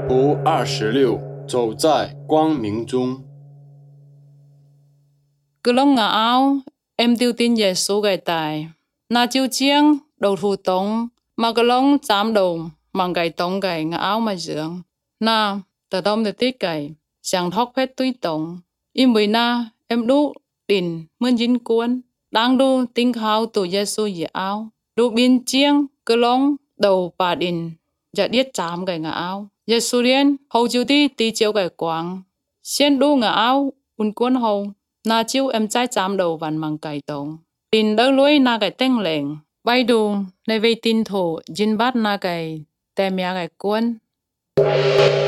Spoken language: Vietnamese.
图26，走在光明中。 Cứ lúc ngã áo, em tiêu tin Giêsu gầy tài. Na chiêu chiang, đầu thù tống, mà cứ lúc chạm đầu, mà gầy tống gầy ngã áo mà dưỡng. Na, tờ đông để tích gầy, chẳng thóc phết tuy tống. Im với na, em đu, đỉnh, mươn dính cuốn. Đang đu, tinh khao tù Giêsu dì áo. Đu biên chiang, cứ lúc đầu bà đỉnh, dạ điết chạm gầy ngã áo. Giêsu điên, hầu chiêu tí chiếu gầy quảng. Xuyên đu ngã áo, un cuốn hầu. Na chiếu em trái chạm đầu vằn mang cài tông. Tin đỡ lối na cái tên lệnh. Bay đu, nơi về tin thủ, dinh bát na cái tem ya cái cuốn.